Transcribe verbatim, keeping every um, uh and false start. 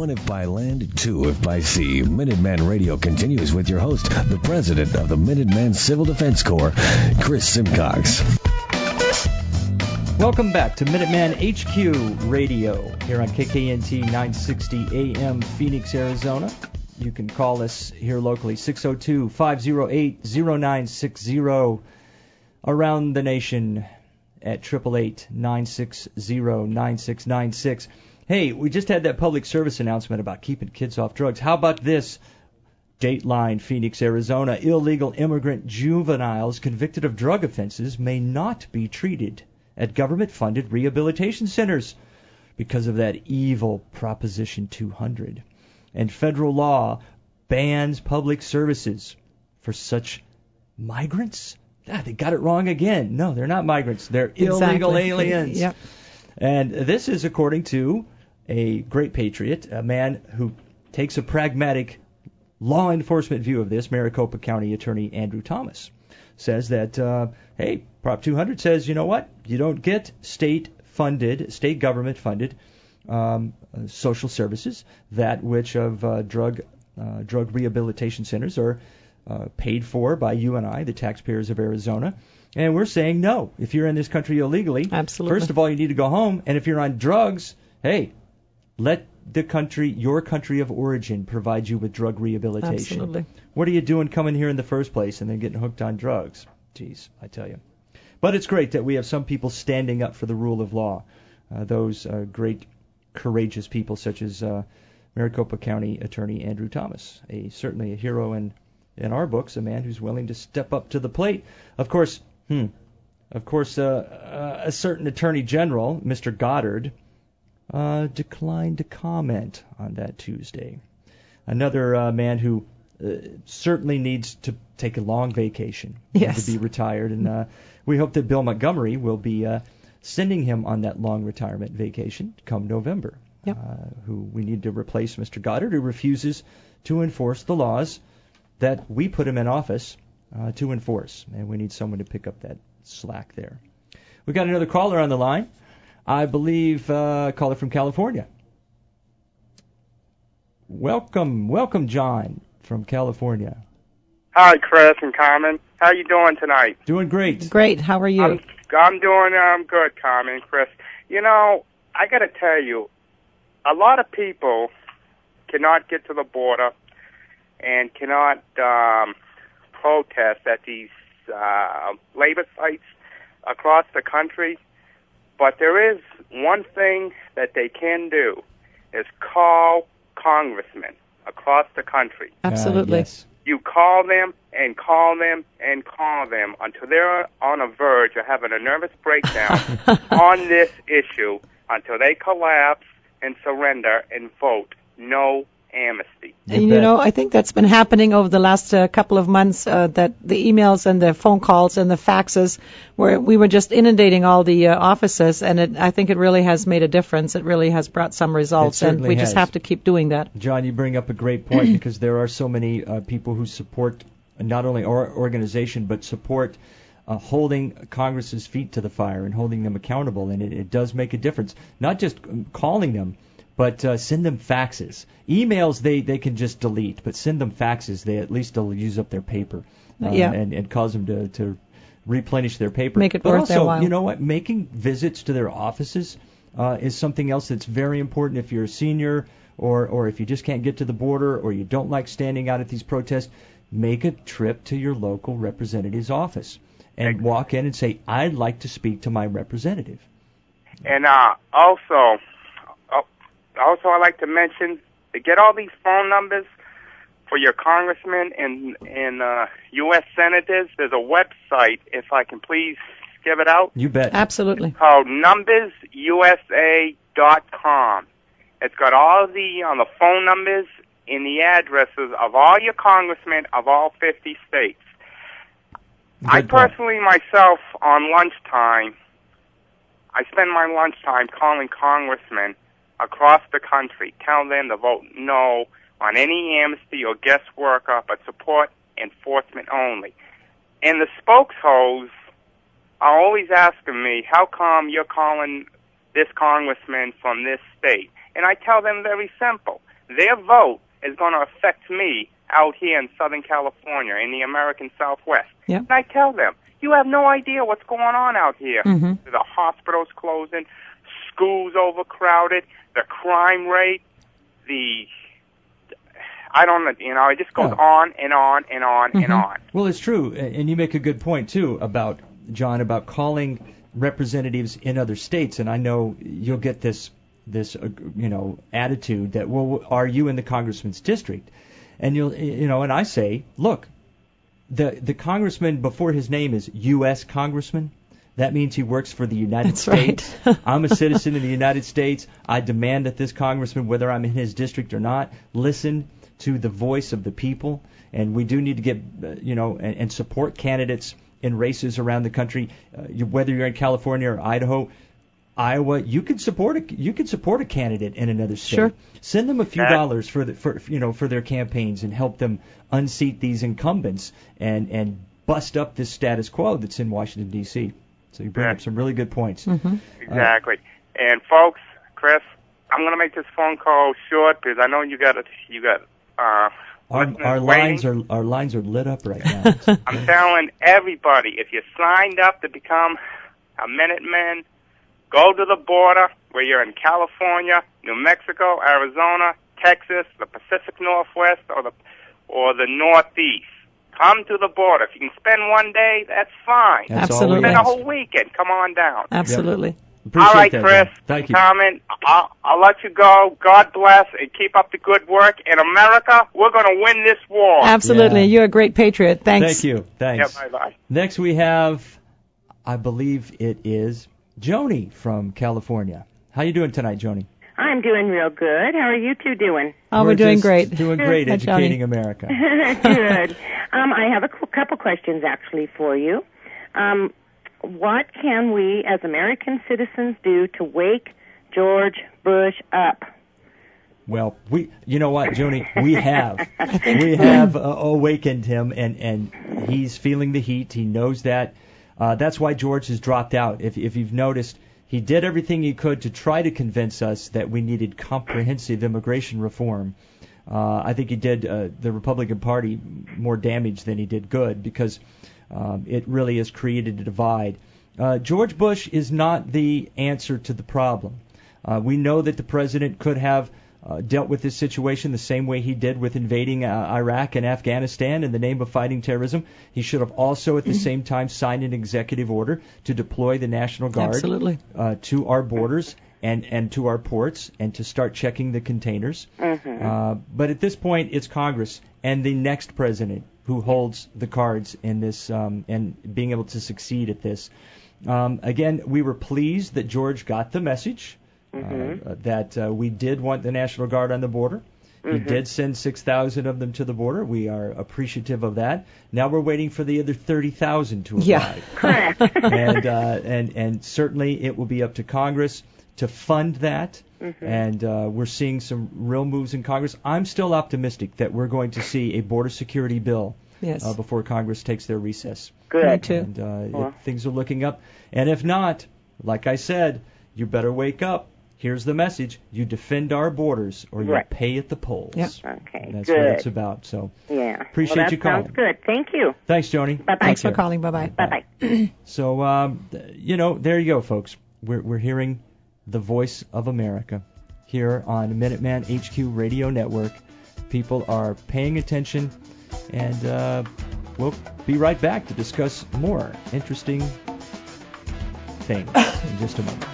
One if by land, two if by sea. Minuteman Radio continues with your host, the president of the Minuteman Civil Defense Corps, Chris Simcox. Welcome back to Minuteman H Q Radio here on K K N T nine sixty A M Phoenix, Arizona. You can call us here locally, six oh two, five oh eight, oh nine six oh. Around the nation at eight eight eight, nine six zero, nine six nine six. Hey, we just had that public service announcement about keeping kids off drugs. How about this? Dateline, Phoenix, Arizona. Illegal immigrant juveniles convicted of drug offenses may not be treated at government-funded rehabilitation centers because of that evil Proposition two hundred. And federal law bans public services for such migrants. Ah, they got it wrong again. No, they're not migrants. They're illegal exactly. aliens. Yep. And this is according to a great patriot, a man who takes a pragmatic law enforcement view of this. Maricopa County Attorney Andrew Thomas says that, uh, hey, Prop two hundred says, you know what? You don't get state-funded, state government-funded um, uh, social services, that which of uh, drug uh, drug rehabilitation centers are uh, paid for by you and I, the taxpayers of Arizona. And we're saying no. If you're in this country illegally, Absolutely. First of all, you need to go home. And if you're on drugs, hey, let the country, your country of origin, provide you with drug rehabilitation. Absolutely. What are you doing coming here in the first place and then getting hooked on drugs? Jeez, I tell you. But it's great that we have some people standing up for the rule of law. Uh, those uh, great, courageous people such as uh, Maricopa County Attorney Andrew Thomas, a certainly a hero in in our books, a man who's willing to step up to the plate. Of course, hmm, of course, uh, uh, a certain Attorney General, Mister Goddard, uh, declined to comment on that Tuesday. Another uh, man who uh, certainly needs to take a long vacation yes. to be retired, and uh, we hope that Bill Montgomery will be uh, sending him on that long retirement vacation come November. Yep. Uh, who we need to replace Mister Goddard, who refuses to enforce the laws that we put him in office uh, to enforce, and we need someone to pick up that slack there. We got another caller on the line. I believe uh, caller from California. Welcome, welcome, John from California. Hi, Chris and Carmen. How you doing tonight? Doing great. Great. How are you? I'm, I'm doing um, good, Carmen and Chris. You know, I got to tell you, a lot of people cannot get to the border and cannot um, protest at these uh, labor sites across the country. But there is one thing that they can do, is call congressmen across the country. Absolutely. Uh, yes. You call them and call them and call them until they're on a verge of having a nervous breakdown on this issue, until they collapse and surrender and vote no amnesty. And, you know, I think that's been happening over the last uh, couple of months, uh, that the emails and the phone calls and the faxes, where we were just inundating all the uh, offices, and it, I think it really has made a difference. It really has brought some results, and we has. just have to keep doing that. John, you bring up a great point, because there are so many uh, people who support not only our organization, but support uh, holding Congress's feet to the fire and holding them accountable, and it, it does make a difference. Not just calling them, but uh, send them faxes. Emails they, they can just delete, but send them faxes. They at least they'll use up their paper uh, yeah. and, and cause them to, to replenish their paper. Make it but worth also, their while. You know what? Making visits to their offices uh, is something else that's very important if you're a senior, or, or if you just can't get to the border, or you don't like standing out at these protests. Make a trip to your local representative's office and walk in and say, I'd like to speak to my representative. And uh, also, uh, also I'd like to mention, to get all these phone numbers for your congressmen and, and uh, U S senators, there's a website, if I can please give it out. You bet. Absolutely. It's called numbers U S A dot com. It's got all the on the phone numbers and the addresses of all your congressmen of all fifty states. Good I point. personally, myself, on lunchtime, I spend my lunchtime calling congressmen across the country, telling them to vote no on any amnesty or guest worker, but support enforcement only. And the spokesholes are always asking me, how come you're calling this congressman from this state? And I tell them very simple. their vote is going to affect me out here in Southern California, in the American Southwest. Yep. And I tell them, you have no idea what's going on out here. Mm-hmm. The hospitals closing, schools overcrowded, the crime rate, the... I don't know, you know, it just goes Yeah. on and on and on Mm-hmm. and on. Well, it's true, and you make a good point too about John about calling representatives in other states, and I know you'll get this this uh, you know attitude that, well, are you in the congressman's district? And you'll you know, and I say, look, the the congressman before his name is U S congressman. That means he works for the United That's States. right. I'm a citizen of the United States. I demand that this congressman, whether I'm in his district or not, listen to the voice of the people. And we do need to get, uh, you know, and, and support candidates in races around the country. Uh, you, whether you're in California or Idaho, Iowa, you can support a you can support a candidate in another state. Sure. Send them a few That- dollars for the for you know for their campaigns and help them unseat these incumbents and and bust up this status quo that's in Washington D C. So you bring Yeah. up some really good points. Mm-hmm. Exactly. and folks, Chris, I'm going to make this phone call short because I know you got it. You got uh, Our, listeners our waiting. lines are our lines are lit up right now. I'm telling everybody, if you're signed up to become a Minuteman, go to the border where you're in California, New Mexico, Arizona, Texas, the Pacific Northwest, or the or the Northeast. Come to the border. If you can spend one day, that's fine. That's Absolutely. all we Spend a ask. whole weekend. Come on down. Absolutely. Appreciate All right, that, Chris. John. Thank you. Comment. I'll, I'll let you go. God bless and keep up the good work. In America, we're going to win this war. Absolutely. Yeah. You're a great patriot. Thanks. Thank you. Thanks. Yeah, bye-bye. Next we have, I believe it is Joni from California. How you doing tonight, Joni? I'm doing real good. How are you two doing? Oh, we're, doing just great. Doing great, Hi, educating Joni. America. Good. Um, I have a cou- couple questions actually for you. Um, what can we as American citizens do to wake George Bush up? Well, we, you know what, Joni, we have, we have uh, awakened him, and and he's feeling the heat. He knows that. Uh, that's why George has dropped out. If if you've noticed, he did everything he could to try to convince us that we needed comprehensive immigration reform. Uh, I think he did uh, the Republican Party more damage than he did good because um, it really has created a divide. Uh, George Bush is not the answer to the problem. Uh, we know that the president could have uh, dealt with this situation the same way he did with invading uh, Iraq and Afghanistan in the name of fighting terrorism. He should have also at the same time signed an executive order to deploy the National Guard Absolutely. uh, to our borders and, and to our ports and to start checking the containers. Mm-hmm. Uh, but at this point, it's Congress and the next president who holds the cards in this um, and being able to succeed at this. Um, again, we were pleased that George got the message Mm-hmm. uh, that uh, we did want the National Guard on the border. He Mm-hmm. did send six thousand of them to the border. We are appreciative of that. Now we're waiting for the other thirty thousand to arrive. Yeah. Correct. and, uh, and and certainly it will be up to Congress to fund that. Mm-hmm. And uh, we're seeing some real moves in Congress. I'm still optimistic that we're going to see a border security bill Yes. uh, before Congress takes their recess. Good. Me too. And uh, Well. it, things are looking up. And if not, like I said, you better wake up. Here's the message. You defend our borders or you'll Right. pay at the polls. Yep. Okay, And that's good. what it's about. So Yeah. Appreciate well, that you calling. sounds good. Thank you. thanks, Joni. Bye-bye. Thanks Take for care. calling. Bye-bye. Bye-bye. So, um, th- you know, there you go, folks. We're, we're hearing the voice of America here on Minuteman H Q Radio Network. People are paying attention, and uh, we'll be right back to discuss more interesting things in just a moment.